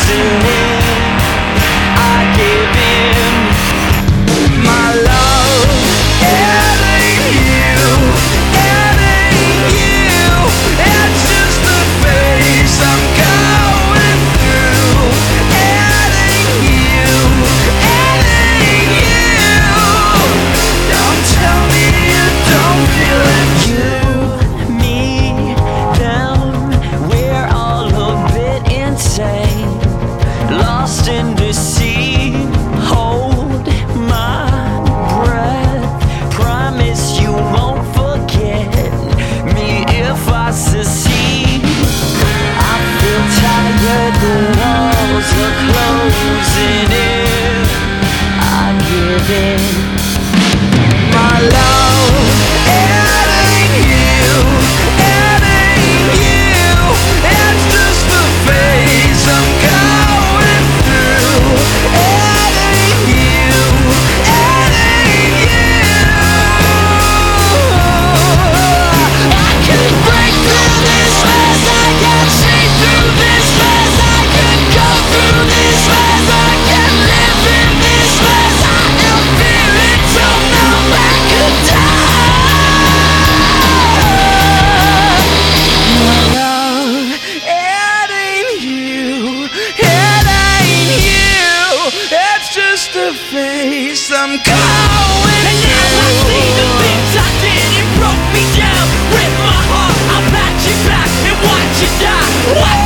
closing in. I give in. My love, it ain't you, it ain't you. It's just the phase I'm going through. It ain't you, it ain't you. Don't tell me you don't feel it. You, me, them, we're all a bit insane, lost in the sea. Hold my breath, promise you won't forget me if I succeed. I feel tired, the walls are closing in. I give in. My love, it ain't you, it ain't you. It's just the phase I'm going through. It ain't you, it ain't you. I could break through this mess, I can see through this mess, I could go through this mess, I can live in this mess. I am feeling so numb I could die. My love, it ain't you, it ain't you. It's just a face I'm going And now I see the things I did, it broke me down. Rip my heart, I'll patch it back and watch it die. Watch